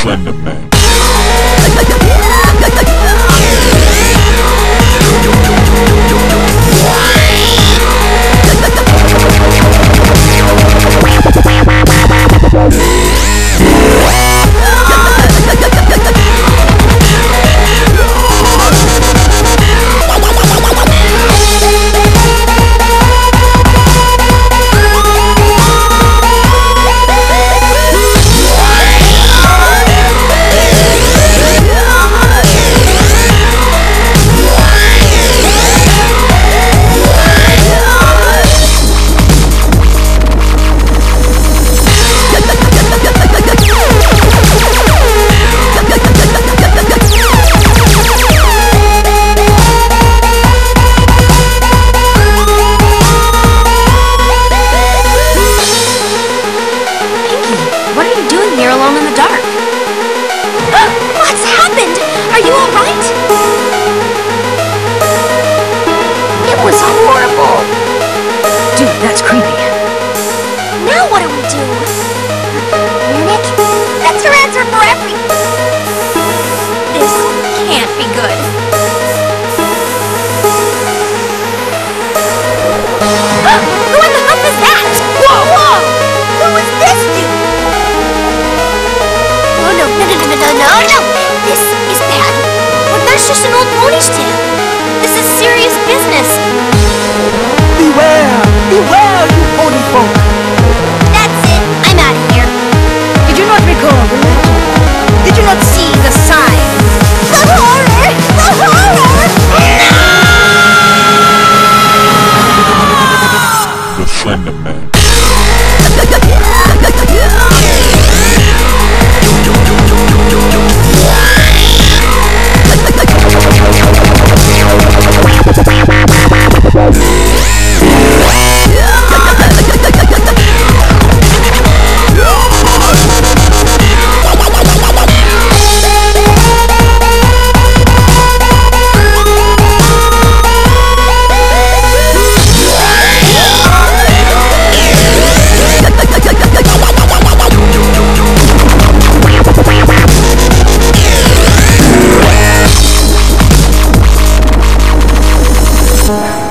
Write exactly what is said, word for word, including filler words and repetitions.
Slender Man. Alone in the dark. What's happened? Are you all right? It was horrible. Dude, that's creepy. Now what do we do? Nick, that's your answer for everything. This can't be good. Who in the hell is that? Whoa, whoa! Who is this dude? No, no, no, no, no, no, no! This is bad. But there's just an old pony's tail. This is serious business. Beware! Beware, you pony folk! That's it. I'm out of here. Did you not recall the legend? Did you not see the sign? The horror! The horror! No! The Slender Man. Bye.